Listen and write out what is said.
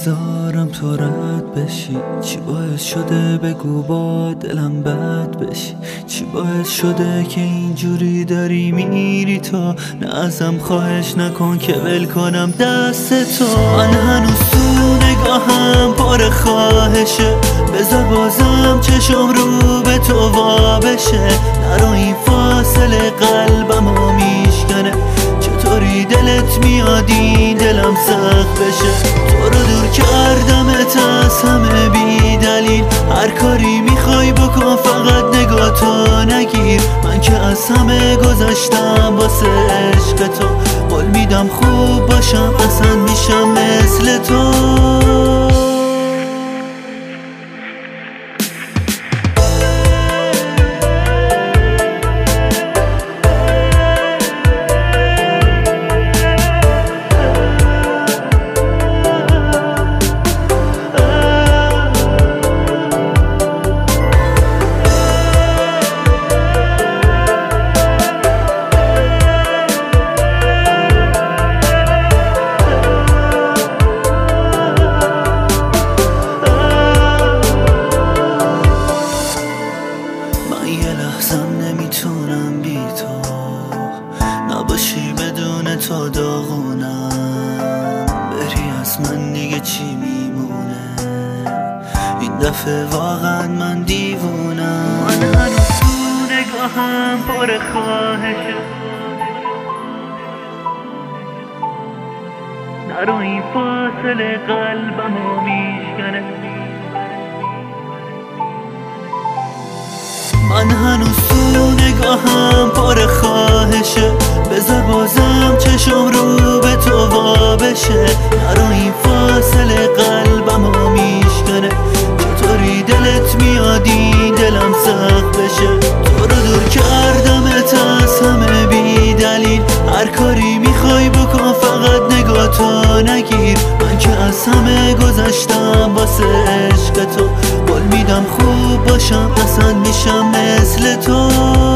نمیذارم تو رد بشی. چی باعث شده بگو با دلم بد بشی؟ چی باعث شده که اینجوری داری میری تو؟ نه ازم خواهش نکن که ول کنم دست تو. من هنوز تو نگاهم پر خواهشه، بذار بازم چشم رو به تو وا بشه. نرو این فاصله قلبمو میشکنه، چطوری دلت میاد این دلم سخت بشه. تو رو دور کردمت از همه بی دلیل، هر کاری میخوای بکن فقط نگاهتو نگیر. من که از همه گذشتم واسه عشق تو، قول میدم خوب باشم اصلا میشم مثل تو. نمیتونم بی تو نباشی، بدون تو داغونم. بری از من دیگه چی میمونه؟ این دفعه واقعا من دیوونم. من هنوز تو نگاهم پر خواهشه، نرو این فاصله قلبمو میشکنه. من هنوز تو نگاهم پر خواهشه، بذار بازم چشم رو به تو وا بشه. نرو این فاصله قلبمو میشکنه، چطوری دلت میاد این دلم سخت بشه. تو رو دور کردمت از همه بی دلیل، هر کاری میخوای بکن فقط نگاهتو نگیر. من که از همه گذشتم واسه عشق تو، قول میدم خوب باشم اصلا میشم مثل تو.